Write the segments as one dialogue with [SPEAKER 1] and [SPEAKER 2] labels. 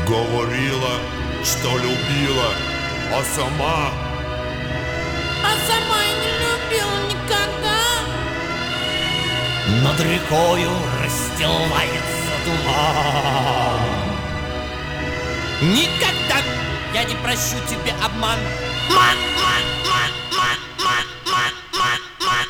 [SPEAKER 1] Говорила, что любила, а сама
[SPEAKER 2] и не любила никогда.
[SPEAKER 3] Над рекою расстилается туман.
[SPEAKER 2] Никогда я не прощу тебе обман. Ман, ман, ман, ман, ман, ман, ман, ман.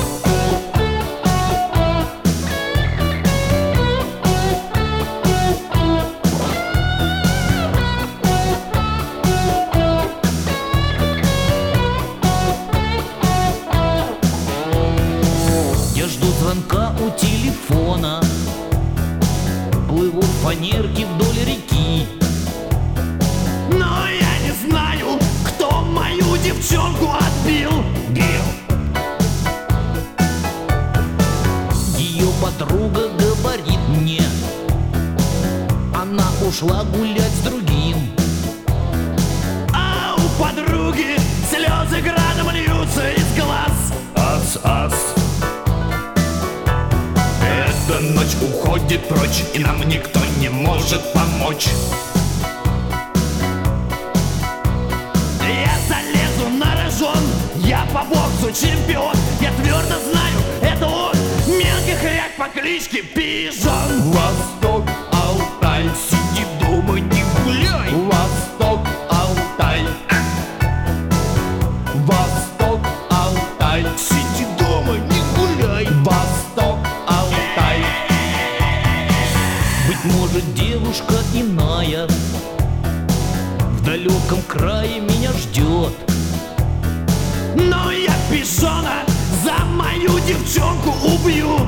[SPEAKER 3] Звонка у телефона, плывут фанерки вдоль реки.
[SPEAKER 4] Но я не знаю, кто мою девчонку отбил.
[SPEAKER 3] Ее подруга говорит мне, она ушла гулять с другим.
[SPEAKER 4] А у подруги слезы градом льются из глаз.
[SPEAKER 1] ас-ас. Эта ночь уходит прочь, и нам никто не может помочь.
[SPEAKER 4] Я залезу на рожон, я по боксу чемпион. Я твердо знаю, это он, мелкий хряк по кличке Пижон.
[SPEAKER 1] Восток, Алтай, сиди дома, не гуляй. Восток, Алтай. Восток, Алтай, сиди дома, не гуляй. Восток, Алтай.
[SPEAKER 3] Быть может, девушка иная в далеком крае меня ждет.
[SPEAKER 4] Но я Пижона за мою девчонку убью.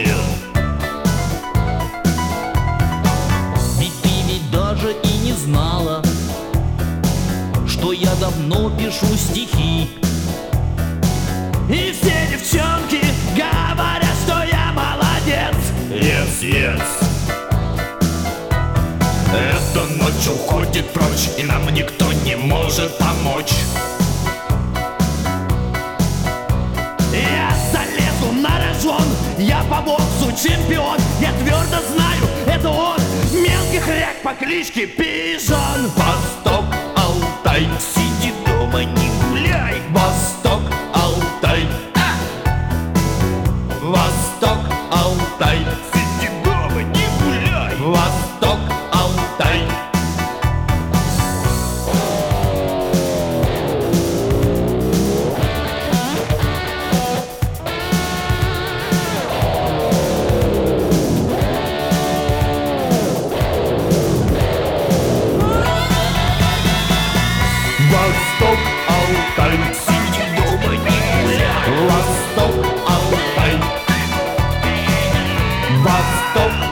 [SPEAKER 3] Ведь ты ведь даже и не знала, что я давно пишу стихи.
[SPEAKER 4] И все девчонки говорят, что я молодец.
[SPEAKER 1] Yes. Эта ночь уходит прочь, и нам никто не может помочь.
[SPEAKER 4] Я залезу на рожон, я по боксу чемпион. Я твердо знаю, это он, мелкий хряк по кличке Пижон.
[SPEAKER 1] Восток, Алтай, сиди дома, не гуляй. Восток, Алтай. Восток, Алтай, сиди дома, не гуляй. Восток, Алтай. Восток, Алтай, сиди дома, не гуляй. Восток, Алтай. Восток,